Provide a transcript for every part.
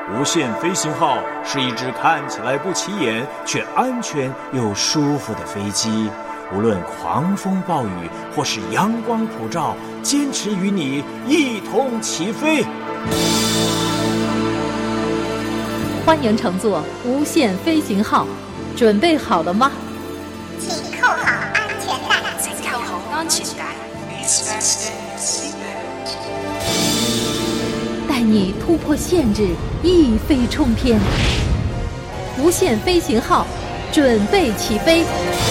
无限飞行号是一只看起来不起眼却安全又舒服的飞机，无论狂风暴雨或是阳光普照，坚持与你一同起飞。 欢迎乘坐无限飞行号，准备好了吗？ 请扣好安全带。 请扣好安全帶。 带你突破限制，一飞冲天。无限飞行号，准备起飞。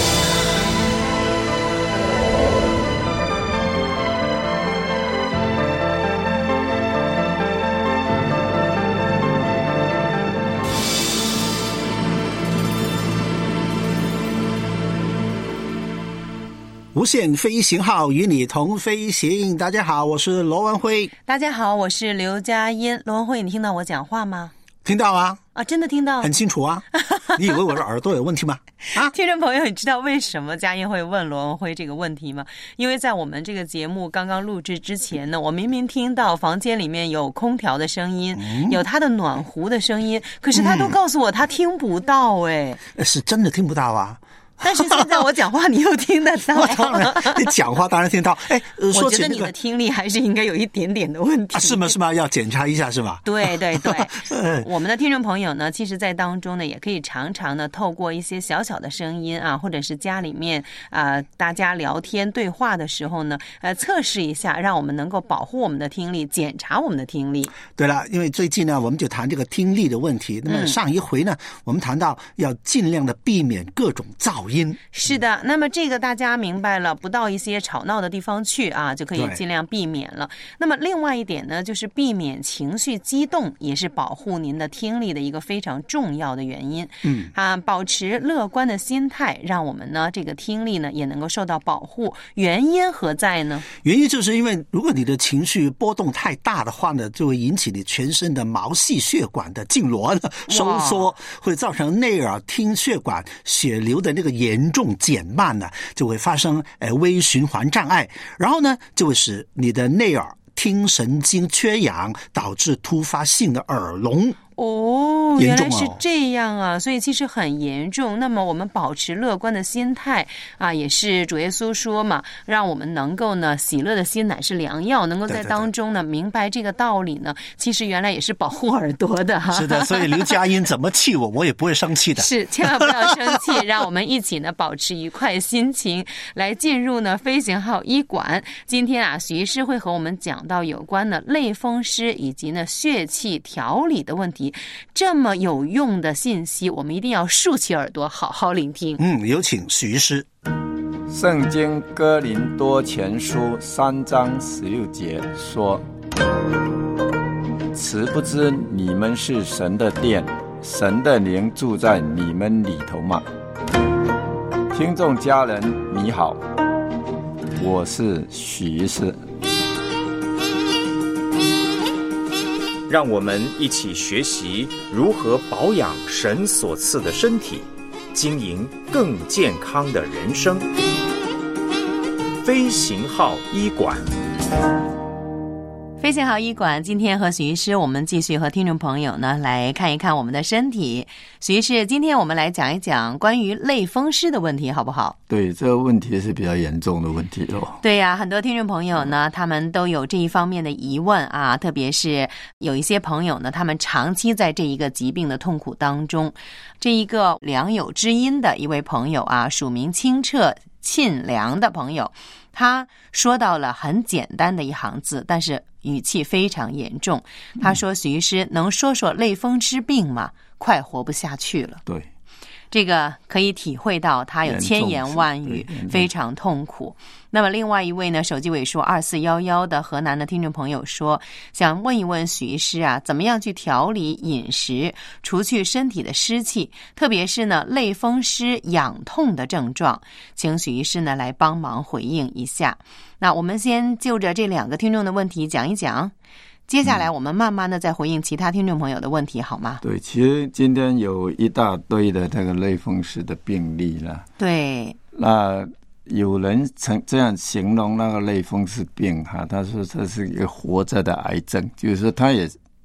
无限飞行号与你同飞行。大家好，我是罗文辉。 大家好，我是刘佳音。罗文辉，你听到我讲话吗？ 听到啊。 真的听到， 很清楚啊。你以为我的耳朵有问题吗？ 听众朋友，你知道为什么佳音会问罗文辉这个问题吗？因为在我们这个节目刚刚录制之前呢，我明明听到房间里面有空调的声音，有他的暖壶的声音，可是他都告诉我他听不到。 是真的听不到啊。 但是现在我讲话你又听得到。 当然，你讲话当然听到。 我觉得你的听力还是应该有一点点的问题。 是吗？要检查一下是吧？ 对。我们的听众朋友呢，其实在当中呢，也可以常常呢透过一些小小的声音啊，或者是家里面大家聊天对话的时候呢，测试一下，让我们能够保护我们的听力，检查我们的听力。 对了，因为最近呢，我们就谈这个听力的问题。那么上一回呢，我们谈到要尽量的避免各种噪音。 是的，那么这个大家明白了，不到一些吵闹的地方去啊，就可以尽量避免了。那么另外一点呢，就是避免情绪激动，也是保护您的听力的一个非常重要的原因。保持乐观的心态，让我们呢这个听力呢也能够受到保护。原因何在呢？ 原因就是因为如果你的情绪波动太大的话呢，就会引起你全身的毛细血管的痉挛收缩，会造成内耳听血管血流的那个严重减慢呢，就会发生微循环障碍，然后呢就会使你的内耳听神经缺氧，导致突发性的耳聋。 原来是这样啊，所以其实很严重。那么我们保持乐观的心态啊，也是主耶稣说嘛，让我们能够呢，喜乐的心乃是良药，能够在当中呢明白这个道理呢，其实原来也是保护耳朵的哈。 是的，所以刘佳音怎么气我也不会生气的。 是，千万不要生气，让我们一起呢保持愉快心情，来进入呢飞行号医馆。今天啊，许医师会和我们讲到有关的类风湿以及呢血气调理的问题。这么有用的信息，我们一定要竖起耳朵好好聆听。 有请许医师。 圣经哥林多前书3章16节说，此不知你们是神的殿，神的灵住在你们里头吗？听众家人你好，我是许医师。 让我们一起学习如何保养神所赐的身体，经营更健康的人生。飞行号医馆。 飞行号医馆，今天和许医师我们继续和听众朋友呢来看一看我们的身体。许医师，今天我们来讲一讲关于类风湿的问题好不好？ 对，这个问题是比较严重的问题对呀，很多听众朋友呢他们都有这一方面的疑问啊，特别是有一些朋友呢他们长期在这一个疾病的痛苦当中。这一个良友之音的一位朋友啊，署名清澈沁凉的朋友，他说到了很简单的一行字，但是语气非常严重。他说，许医师能说说类风湿病吗？快活不下去了。 对， 这个可以体会到他有千言万语，非常痛苦。那么另外一位呢，手机尾数2411的河南的听众朋友说，想问一问许医师啊，怎么样去调理饮食，除去身体的湿气，特别是呢类风湿痒痛的症状，请许医师呢来帮忙回应一下。那我们先就着这两个听众的问题讲一讲，接下来我们慢慢的再回应其他听众朋友的问题好吗？ 对，其实今天有一大堆的这个类风湿的病例了。 对， 那有人曾这样形容那个类风湿病哈，他说这是一个活着的癌症，就是说他也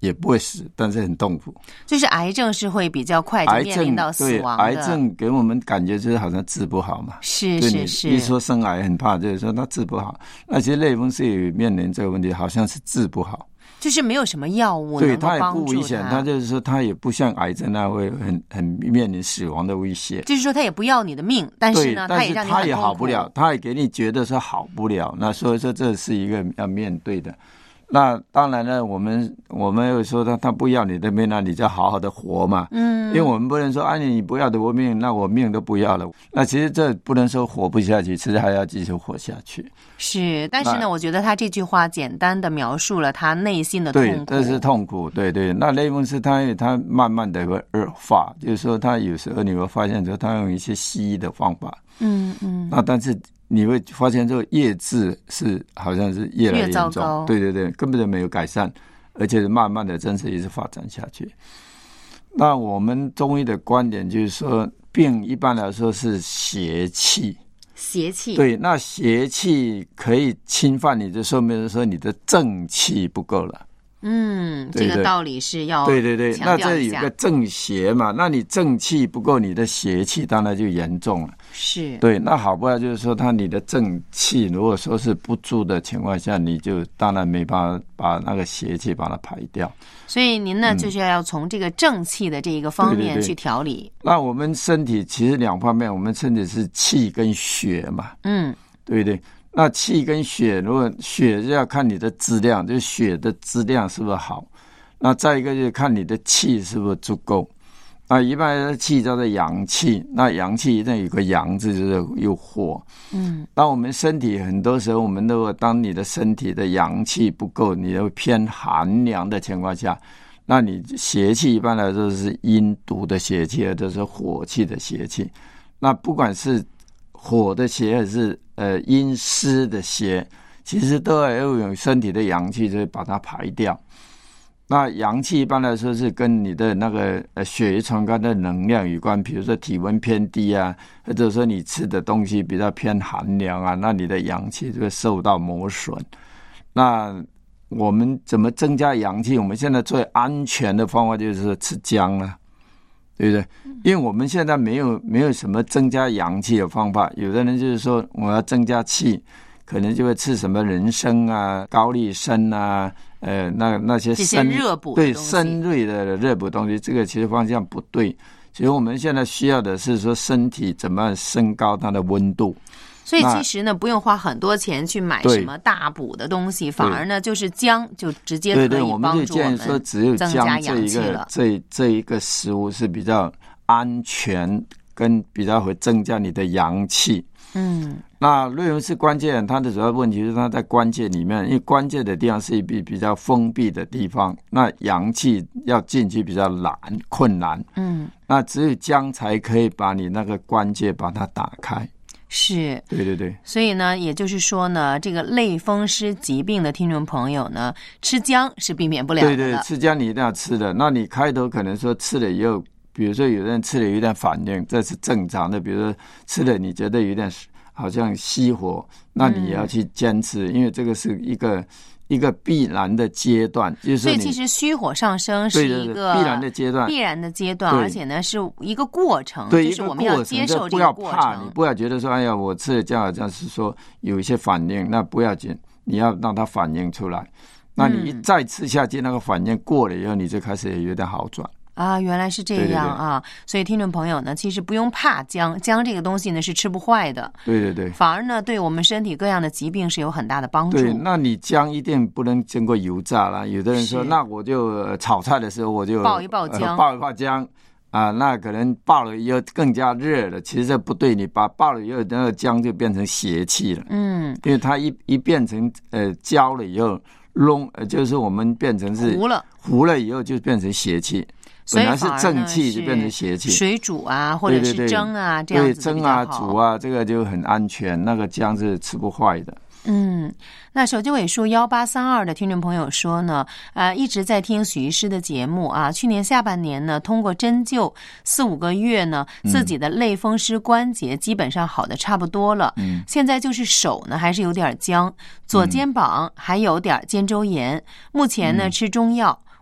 也不会死，但是很痛苦。 就是癌症是会比较快就面临到死亡的。 癌症给我们感觉就是好像治不好嘛。 是。 一说生癌很怕，就是说它治不好。那其实类风湿也面临这个问题，好像是治不好。 就是没有什么药物能够帮助它也不危险，它就是说它也不像癌症那会很面临死亡的威胁。 就是说它也不要你的命，但是呢，它也让你很痛苦， 它也好不了，它也给你觉得说好不了。那所以说这是一个要面对的。那当然呢，我们有说他不要你的命，那你就好好的活嘛。因为我们不能说你不要的我命，那我命都不要了。那其实这不能说活不下去，其实还要继续活下去。 是，但是呢，我觉得他这句话简单的描述了他内心的痛苦。 对，这是痛苦。对。那类风湿它慢慢的会恶化，就是说他有时候你会发现说他用一些西医的方法。那但是你会发现这个业质是好像是越来越严重，对，根本就没有改善，而且慢慢的真是一直发展下去。那我们中医的观点就是说，病一般来说是邪气，对，那邪气可以侵犯你，就说明说你的正气不够了。 这个道理是要对，那这有个正邪嘛，那你正气不够，你的邪气当然就严重了。 是， 对，那好不好就是说你的正气如果说是不足的情况下，你就当然没办法把那个邪气把它排掉。 所以您呢就是要从这个正气的这一个方面去调理。 那我们身体其实两方面，我们身体是气跟血嘛，对不对？那气跟血，如果血就要看你的质量，就是血的质量是不是好，那再一个就是看你的气是不是足够。那一般的气叫做阳气，那阳气一定有个阳字，就是有火。那我们身体很多时候，我们如果当你的身体的阳气不够，你又偏寒凉的情况下，那你邪气一般来说是阴毒的邪气，或者是火气的邪气。那不管是火的邪还是阴湿的邪，其实都要用身体的阳气去把它排掉。那阳气一般来说是跟你的那个血液传导的能量有关，比如说体温偏低啊，或者说你吃的东西比较偏寒凉啊，那你的阳气就会受到磨损。那我们怎么增加阳气？我们现在最安全的方法就是吃姜啊，对不对？因为我们现在没有什么增加阳气的方法。有的人就是说我要增加气，可能就会吃什么人参啊、高丽参啊，那些热补对参类的热补东西，这个其实方向不对。其实我们现在需要的是说身体怎么升高它的温度。 所以其实呢，不用花很多钱去买什么大补的东西，反而呢，就是姜就直接可以帮助我们增加阳气了。对，我们就建议说，只有姜这一个食物是比较安全，跟比较会增加你的阳气。那类风湿关节炎它的主要问题是它在关节里面，因为关节的地方是一比较封闭的地方，那阳气要进去比较困难。那只有姜才可以把你那个关节把它打开。 是， 对， 所以呢，也就是说呢，这个类风湿疾病的听众朋友呢，吃姜是避免不了的。 对，吃姜你一定要吃的。那你开头可能说吃了以后，比如说有人吃了有点反应，这是正常的。比如说吃了你觉得有点好像熄火，那你也要去坚持，因为这个是一个必然的阶段，就是所以其实虚火上升是一个必然的阶段， 而且呢是一个过程， 对， 就是我们要接受这个过程。 不要怕，你不要觉得说，哎呀，我吃了姜好像是说有一些反应，那不要紧，你要让它反应出来。那你一再吃下去，那个反应过了以后，你就开始也有点好转。 原来是这样啊！所以听众朋友呢，其实不用怕姜这个东西呢是吃不坏的。对，反而呢对我们身体各样的疾病是有很大的帮助。 对，那你姜一定不能经过油炸啦。有的人说，那我就炒菜的时候我就爆一爆姜， 爆一爆姜啊，那可能爆了以后更加热了。其实这不对，你爆了以后，那个姜就变成邪气了。因为它一变成焦了以后，就是我们变成是糊了以后就变成邪气。本来是正气就变成邪气， 水煮啊，或者是蒸啊，这样子蒸啊、煮啊，这个就很安全。那个姜是吃不坏的。 那手机尾数1832的听众朋友说呢，一直在听许医师的节目啊。去年下半年呢，通过针灸4-5个月呢，自己的类风湿关节基本上好的差不多了。现在就是手呢还是有点僵，左肩膀还有点肩周炎。目前呢吃中药。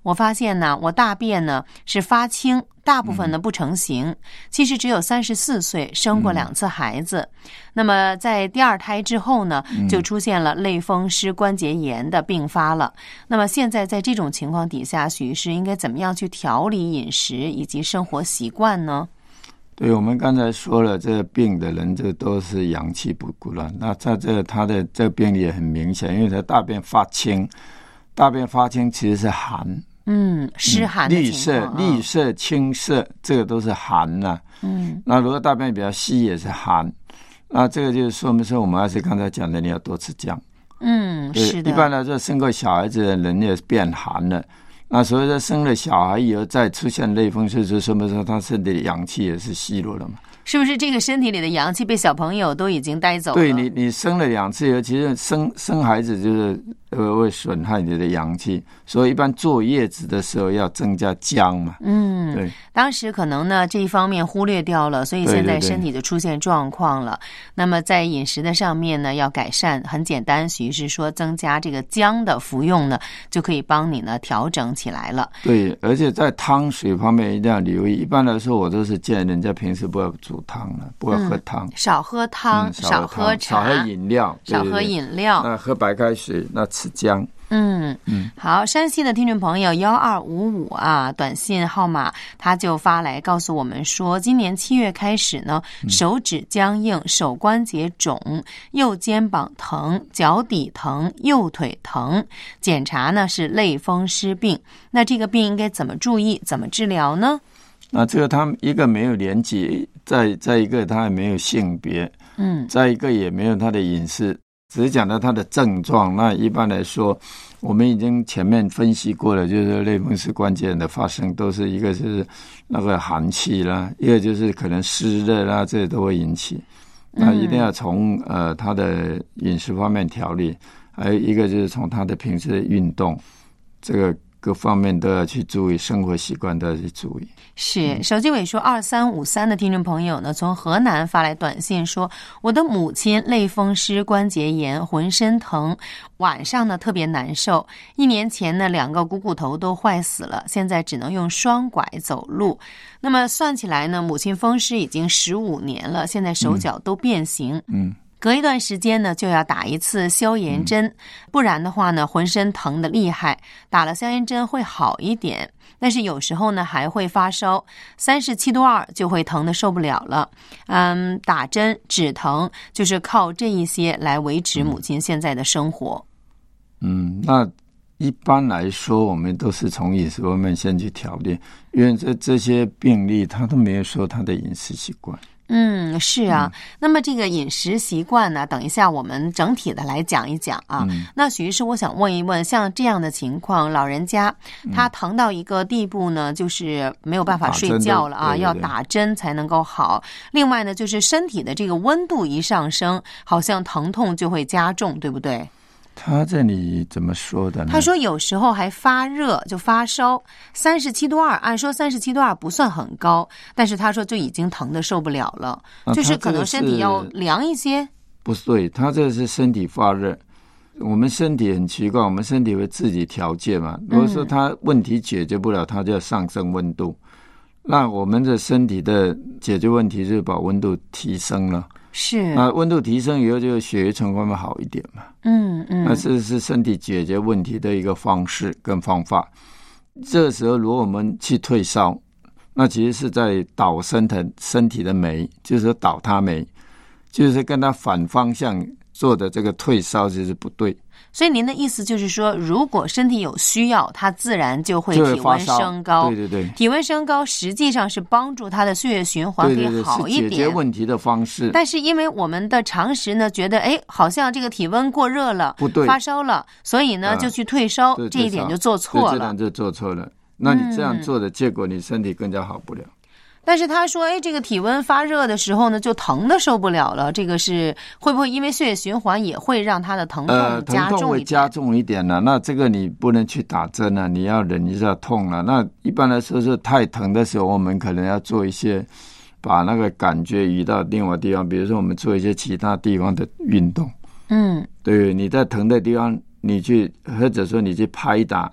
我发现呢，我大便呢是发青，大部分呢不成形。其实只有34岁，生过2次孩子。那么在第2胎之后呢，就出现了类风湿关节炎的并发了。那么现在在这种情况底下，许医师应该怎么样去调理饮食以及生活习惯呢？ 对，我们刚才说了，这个病的人这都是阳气不足了。那在他的这个病也很明显，因为他大便发青，大便发青其实是寒， 湿寒的情况， 绿色、青色，这个都是寒呐。那如果大便比较稀也是寒，那这个就是说明说我们还是刚才讲的，你要多吃姜。 是的。 一般来说，生过小孩子的人也变寒了。那所以说生了小孩以后再出现类风湿，就说明说他身体的阳气也是虚弱了嘛。 是不是这个身体里的阳气被小朋友都已经带走了？ 对，你生了2次以后，其实生孩子就是会损害你的阳气，所以一般坐月子的时候要增加姜嘛。对， 当时可能呢这一方面忽略掉了，所以现在身体就出现状况了。那么在饮食的上面呢要改善，很简单，许医师说增加这个姜的服用呢，就可以帮你呢调整起来了。 对，而且在汤水方面一定要留意。一般来说，我都是建议人家平时不要煮汤了，不要喝汤， 少喝汤，少喝茶， 少喝饮料， 少喝饮料， 那喝白开水，那吃姜。 好，山西的听众朋友1255啊，短信号码他就发来告诉我们说，今年7月开始呢，手指僵硬，手关节肿，右肩膀疼，脚底疼，右腿疼，检查呢是类风湿病。那这个病应该怎么注意，怎么治疗呢？ 那这个他们一个没有年纪，再一个他也没有性别，再一个也没有他的隐私，只是讲到他的症状。那一般来说，我们已经前面分析过了，就是类风湿关节炎的发生都是一个就是那个寒气啦，一个就是可能湿热啦，这些都会引起。那一定要从他的饮食方面调理，还有一个就是从他的平时的运动，这个各方面都要去注意，生活习惯都要去注意。 是，手机尾数2353的听众朋友呢，从河南发来短信说，我的母亲类风湿关节炎，浑身疼，晚上呢特别难受。1年前呢2个股骨头都坏死了，现在只能用双拐走路。那么算起来呢，母亲风湿已经15年了，现在手脚都变形。隔一段时间呢，就要打1次消炎针，不然的话呢，浑身疼得厉害。打了消炎针会好一点，但是有时候呢还会发烧，37度2就会疼得受不了了。打针止疼就是靠这一些来维持母亲现在的生活。 那一般来说，我们都是从饮食方面先去调理，因为这些病例他都没有说他的饮食习惯。 是啊。那么这个饮食习惯呢，等一下我们整体的来讲一讲啊。那许医师，我想问一问，像这样的情况，老人家他疼到一个地步呢，就是没有办法睡觉了啊，要打针才能够好。另外呢，就是身体的这个温度一上升，好像疼痛就会加重，对不对？ 他这里怎么说的呢？ 他说有时候还发热，就发烧37度2，按说37度2不算很高，但是他说就已经疼得受不了了，就是可能身体要凉一些。 不对，他这是身体发热。我们身体很奇怪，我们身体会自己调节嘛。如果说他问题解决不了，他就要上升温度。那我们的身体的解决问题就是把温度提升了。 是， 那温度提升以后，就血液循环会好一点嘛。那这是身体解决问题的一个方式跟方法。这时候，如果我们去退烧，那其实是在倒身体的酶，就是说倒它酶，就是跟它反方向做的这个退烧，就是不对。 所以您的意思就是说，如果身体有需要，它自然就会体温升高。 对对对， 体温升高实际上是帮助它的血液循环可以好一点， 是解决问题的方式。 但是因为我们的常识呢，觉得好像这个体温过热了， 不对， 发烧了，所以呢就去退烧，这一点就做错了。 这点就做错了。那你这样做的结果，你身体更加好不了。 但是他说，这个体温发热的时候呢，就疼的受不了了。这个是会不会因为血液循环也会让他的疼痛加重一点？ 疼痛会加重一点了。那这个你不能去打针了，你要忍一下痛了。那一般来说是太疼的时候，我们可能要做一些把那个感觉移到另外地方，比如说我们做一些其他地方的运动。对，你在疼的地方，你去或者说你去拍打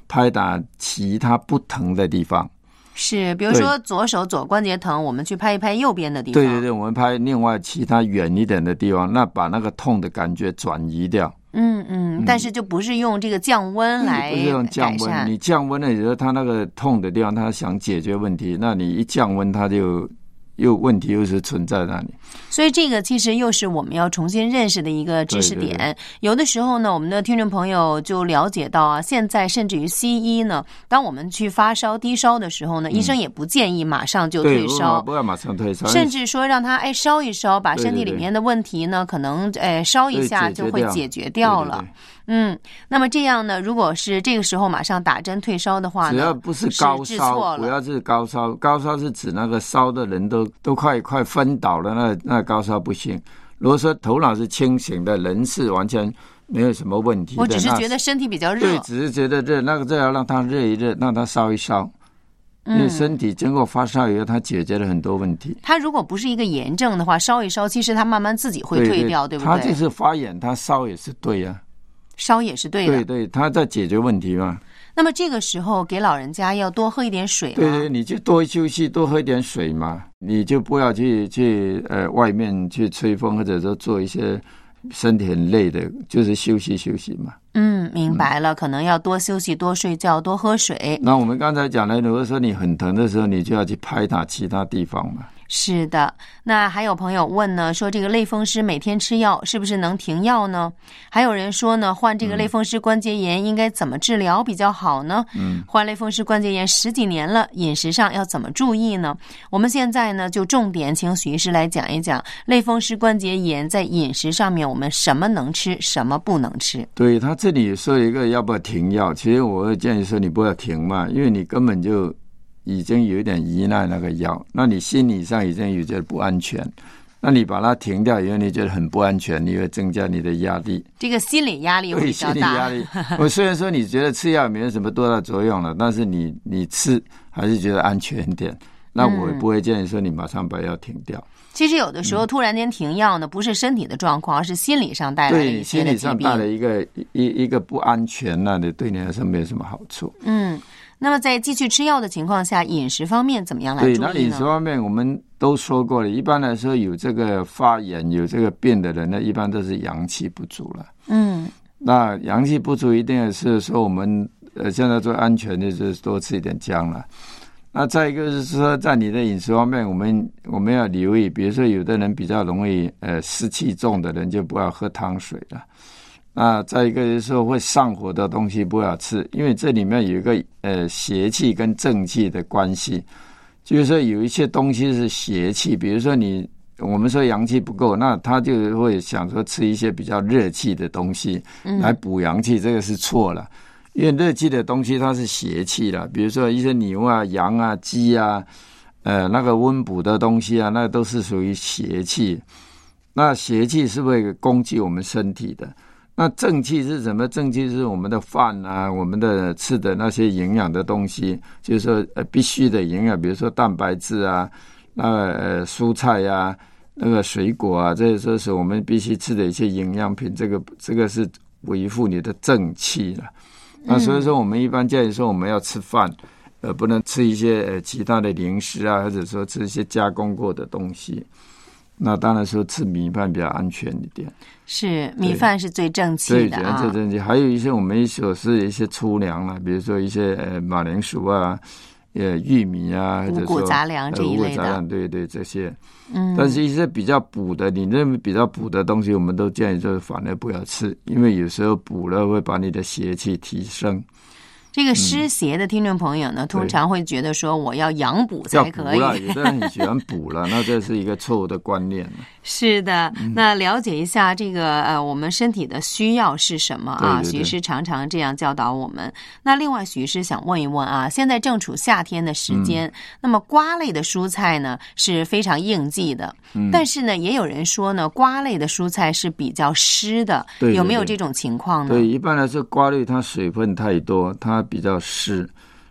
拍打其他不疼的地方。 是，比如说左手左关节疼，我们去拍一拍右边的地方。 对对对，我们拍另外其他远一点的地方，那把那个痛的感觉转移掉。 但是就不是用这个降温来改善。不是用降温， 你降温了以后，他那个痛的地方，他想解决问题，那你一降温，他就问题又是存在那里。 所以这个其实又是我们要重新认识的一个知识点。对对对，有的时候呢，我们的听众朋友就了解到啊，现在甚至于西医呢，当我们去发烧低烧的时候呢，医生也不建议马上就退烧， 不要马上退烧， 甚至说让他烧一烧，把身体里面的问题呢，可能烧一下就会解决掉了。对对对，那么这样呢，如果是这个时候马上打针退烧的话呢， 只要不是高烧，不要是高烧，高烧是指那个烧的人都快昏倒了，那高烧不行。如果说头脑是清醒的，人是完全没有什么问题的， 我只是觉得身体比较热， 对，只是觉得热，那个就要让它热一热，让它烧一烧。因为身体经过发烧以后，它解决了很多问题。 它如果不是一个炎症的话，烧一烧，其实它慢慢自己会退掉， 对不对？ 它就是发炎，它烧也是对啊。 烧也是对的， 对对，他在解决问题嘛。 那么这个时候给老人家要多喝一点水吗？ 对对，你就多休息，多喝一点水嘛。你就不要去外面去吹风，或者说做一些身体很累的，就是休息休息嘛。 明白了，可能要多休息、多睡觉、多喝水。 那我们刚才讲的，如果说你很疼的时候，你就要去拍打其他地方嘛。 是的，那还有朋友问呢，说这个类风湿每天吃药是不是能停药呢？还有人说呢，患这个类风湿关节炎应该怎么治疗比较好呢？患类风湿关节炎10几年了，饮食上要怎么注意呢？我们现在呢就重点请许医师来讲一讲类风湿关节炎在饮食上面我们什么能吃，什么不能吃。 对，他这里说一个要不要停药，其实我会建议说你不要停嘛，因为你根本就已经有一点依赖那个药，那你心理上已经有觉得不安全，那你把它停掉以后，你觉得很不安全，你会增加你的压力， 这个心理压力会比较大。 心理压力，我虽然说你觉得吃药没有什么多大作用了，但是你吃还是觉得安全一点，那我也不会建议说你马上把药停掉。 其实有的时候突然间停药呢，不是身体的状况，而是心理上带来的一些的疾病。对，心理上带来一个不安全，那你对你来说没有什么好处。 那么在继续吃药的情况下，饮食方面怎么样来注意呢？ 对，那饮食方面我们都说过了，一般来说有这个发炎、有这个病的人呢，一般都是阳气不足了。那阳气不足一定是说我们现在最安全的就是多吃一点姜了。那再一个是说，在你的饮食方面，我们要留意，比如说有的人比较容易湿气重的人就不要喝汤水了。那再一个就是说会上火的东西不要吃，因为这里面有一个邪气跟正气的关系，就是说有一些东西是邪气，比如说我们说阳气不够，那他就会想说吃一些比较热气的东西来补阳气，这个是错了。因为热气的东西它是邪气了，比如说一些牛啊、羊啊、鸡啊，那个温补的东西啊，那都是属于邪气。那邪气是会攻击我们身体的。那正气是什么？正气是我们的饭啊，我们的吃的那些营养的东西，就是说必须的营养，比如说蛋白质啊，那个蔬菜啊，那个水果啊，这些是我们必须吃的一些营养品。这个是维护你的正气了。那所以说，我们一般建议说，我们要吃饭，不能吃一些其他的零食啊，或者说吃一些加工过的东西。那当然说吃米饭比较安全一点， 是米饭是最正气的啊。 最正气，还有一些我们所是一些粗粮啦，比如说一些马铃薯啊、玉米啊，或者说五谷杂粮这一类的， 五谷杂粮，对对这些。但是一些比较补的，你认为比较补的东西，我们都建议就是反而不要吃，因为有时候补了会把你的邪气提升。 这个湿邪的听众朋友呢，通常会觉得说我要养补才可以， 有的人很喜欢补了，那这是一个错误的观念。 是的，那了解一下这个我们身体的需要是什么啊？ 对对对， 许医师常常这样教导我们。那另外，许医师想问一问啊，现在正处夏天的时间，那么瓜类的蔬菜呢是非常应季的，但是呢，也有人说呢，瓜类的蔬菜是比较湿的， 对对对， 有没有这种情况呢？ 对，一般来说，瓜类它水分太多，它比较湿。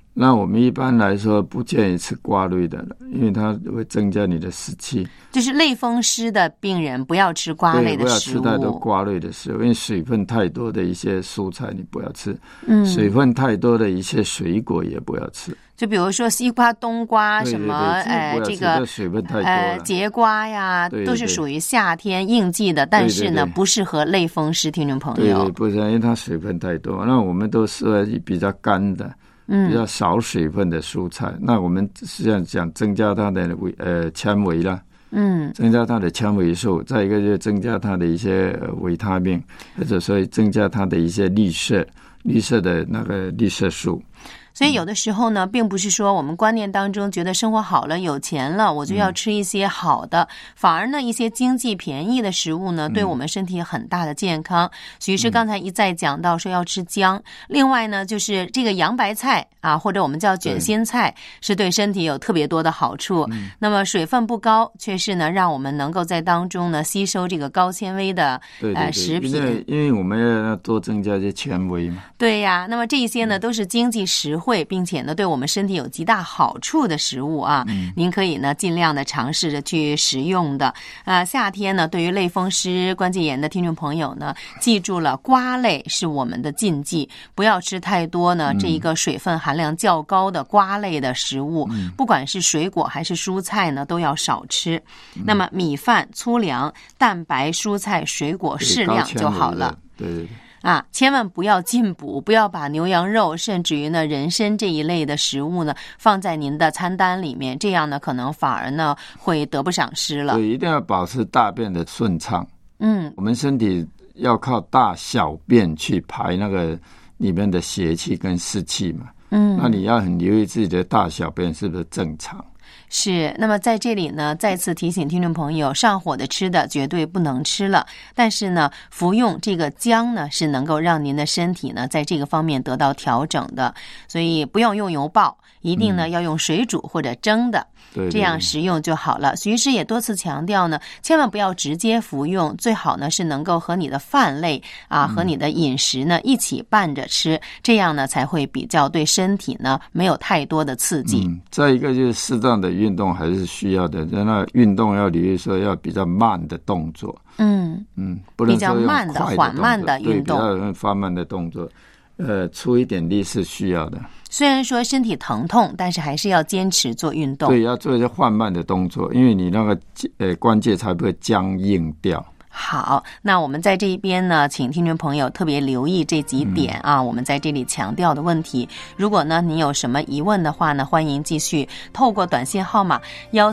那我们一般来说不建议吃瓜类的了，因为它会增加你的湿气。 就是类风湿的病人不要吃瓜类的食物， 对，不要吃太多瓜类的食物，因为水分太多的一些蔬菜你不要吃，水分太多的一些水果也不要吃。 就比如说西瓜、冬瓜什么，这个水分太多了， 节瓜呀，都是属于夏天应季的，但是呢，不适合类风湿听众朋友。 对，不是，因为它水分太多。那我们都适合比较干的，比较少水分的蔬菜。那我们实际上想增加它的纤维啦，增加它的纤维素，再一个就增加它的一些维他命，或者说增加它的一些绿色的那个绿色素。 所以有的时候呢，并不是说我们观念当中觉得生活好了、有钱了，我就要吃一些好的，反而呢，一些经济便宜的食物呢，对我们身体有很大的健康。徐医师刚才一再讲到说要吃姜，另外呢，就是这个洋白菜啊，或者我们叫卷心菜，是对身体有特别多的好处。那么水分不高，却是呢，让我们能够在当中呢吸收这个高纤维的食品。 因为我们要多增加一些纤维嘛。对呀，那么这些呢都是经济实惠，并且呢对我们身体有极大好处的食物啊，您可以呢尽量的尝试着去食用的。夏天呢，对于类风湿关节炎的听众朋友呢，记住了，瓜类是我们的禁忌，不要吃太多呢这一个水分含量较高的瓜类的食物，不管是水果还是蔬菜呢，都要少吃。那么米饭、粗粮、蛋白、蔬菜、水果适量就好了。 对。 千万不要进补，不要把牛羊肉甚至于呢人参这一类的食物呢放在您的餐单里面，这样呢可能反而呢会得不偿失了。 对，一定要保持大便的顺畅。我们身体要靠大小便去排那个里面的邪气跟湿气嘛。那你要很留意自己的大小便是不是正常。 是，那么在这里呢，再次提醒听众朋友，上火的吃的绝对不能吃了。但是呢，服用这个姜呢，是能够让您的身体呢，在这个方面得到调整的。所以不要用油爆，一定呢要用水煮或者蒸的，这样食用就好了。徐医师也多次强调呢，千万不要直接服用，最好呢是能够和你的饭类和你的饮食呢一起拌着吃，这样呢才会比较对身体呢没有太多的刺激。 再一个就是适当的运动还是需要的，那运动要留意说要比较慢的动作，不能说用快的动作， 比较慢的缓慢的运动， 对，比较放慢的动作，出一点力是需要的。 虽然说身体疼痛，但是还是要坚持做运动。 对，要做一些缓慢的动作，因为你那个关节才不会僵硬掉。 好，那我们在这一边呢，请听众朋友特别留意这几点我们在这里强调的问题。如果呢你有什么疑问的话呢，欢迎继续透过短信号码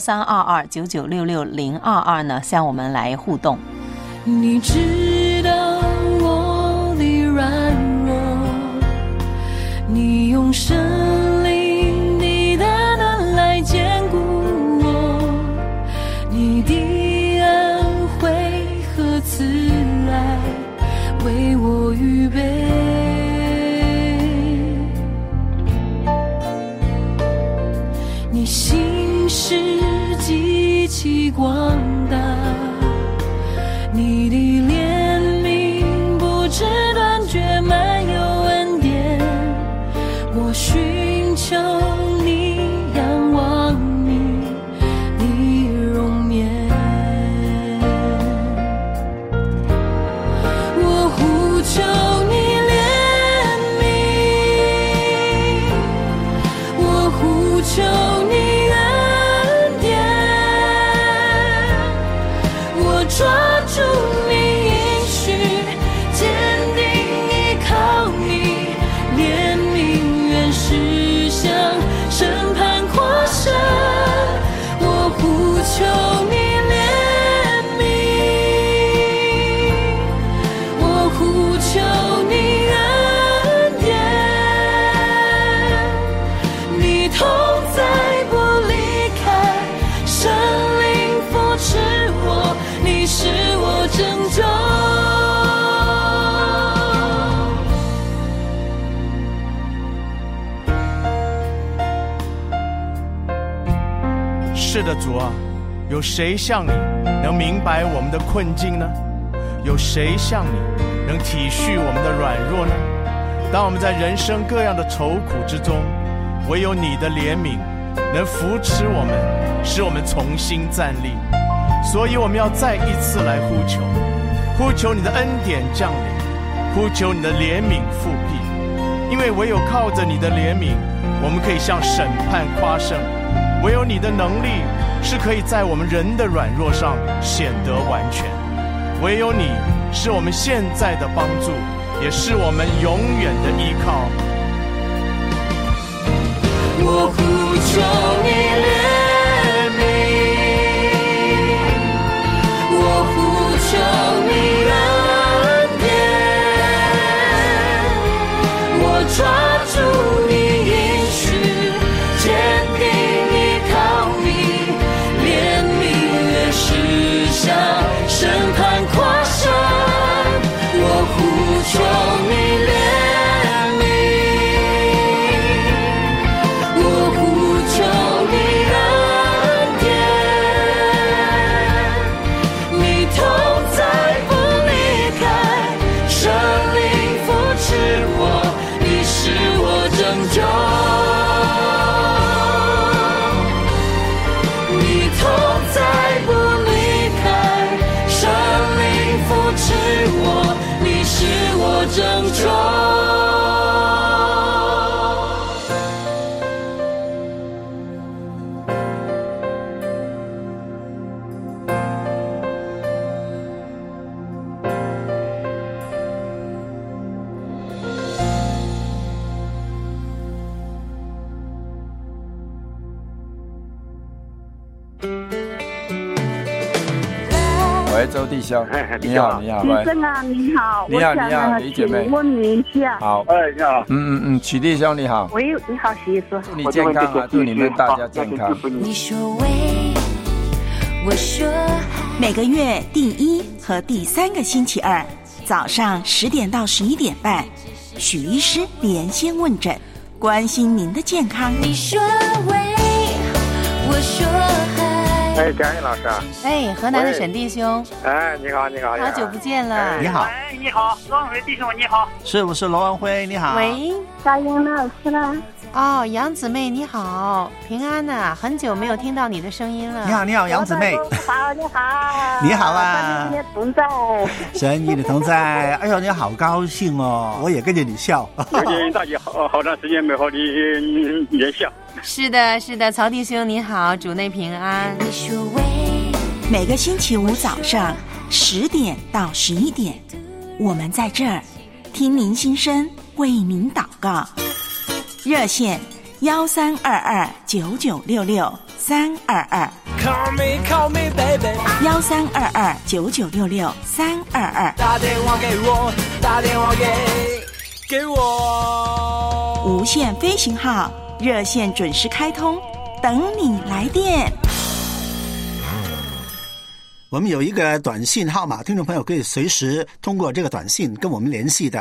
132299660022呢向我们来互动。 你知道我的软弱，你用神灵你的能来坚固我，你的慈爱为我预备，你心事极其广大，你的怜悯不知断绝，满有恩典，我寻求你，仰望你的容颜，求你怜悯，我呼求你恩典，我抓住你应许，坚定依靠你，怜悯愿驶向审判扩身，我呼求你求你恩典，你同在不离开，神灵扶持我，你是我拯救。 是的，主啊，有谁像你能明白我们的困境呢？有谁像你能体恤我们的软弱呢？当我们在人生各样的愁苦之中， 唯有你的怜悯能扶持我们，使我们重新站立。所以我们要再一次来呼求你的恩典降临，呼求你的怜悯复辟。因为唯有靠着你的怜悯，我们可以向审判夸胜，唯有你的能力是可以在我们人的软弱上显得完全，唯有你是我们现在的帮助，也是我们永远的依靠。 我呼求你怜悯，我呼求你恩典，我抓住你应许，坚定依靠你，怜悯越是向审判跨山，我呼求你怜悯，我呼求你恩典，你同在不离开，生灵扶持我，你是我拯救，你同在不离开，生灵扶持我，你是我拯救。 喂，周弟兄，你好，你好， 先生啊，你好， 你好，你好，李姐妹， 请问你一下。 好， 你好， 曲弟兄你好， 喂，你好，徐医师， 祝你健康啊，祝你们大家健康。 你说喂，我说每个月第1和第3个星期二早上10点到11点半，许医师连线问诊，关心您的健康。 你说喂，我说嗨。 佳音老师。 河南的沈弟兄。 你好，你好， 好久不见了。 你好。 你好，罗文辉弟兄，你好。 是不是罗文辉？你好。 喂， 佳音老师啦。 哦，杨姊妹你好，平安呐，很久没有听到你的声音了。 你好，你好，杨姊妹。 好，你好。 你好啊。 神与你同在。 神与你同在。哎呦，你好高兴哦，我也跟着你笑。 有点大家好长时间没和你联系。 是的，是的，曹弟兄你好，主内平安。 你说喂， 每个星期五早上10点到11点，我们在这儿听您心声，为您祷告。热线13229966-322 Call me baby 13229966-322， 打电话给我，打电话给我。 无限飞行号热线准时开通，等你来电。 我们有一个短信号码，听众朋友可以随时通过这个短信跟我们联系的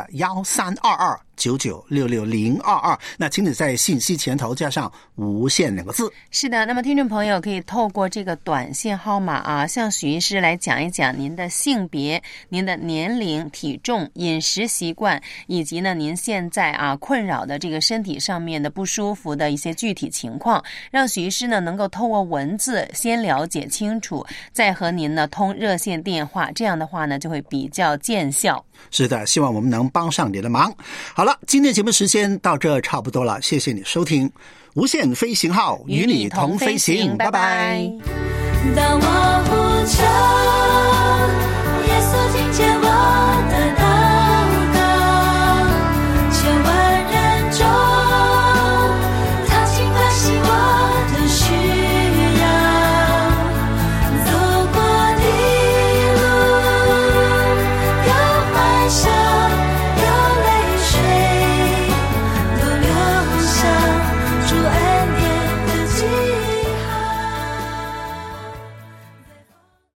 13229966-022，那请你在信息前头加上无限2个字。 是的，那么听众朋友可以透过这个短信号码啊，向许医师来讲一讲您的性别、您的年龄、体重、饮食习惯，以及呢您现在困扰的这个身体上面的不舒服的一些具体情况，让许医师呢能够透过文字先了解清楚，再和您呢通热线电话，这样的话呢就会比较见效。 是的，希望我们能帮上你的忙。好了，今天节目时间到这差不多了，谢谢你收听无限飞行号，与你同飞行，拜拜。 当我呼求，耶稣听见我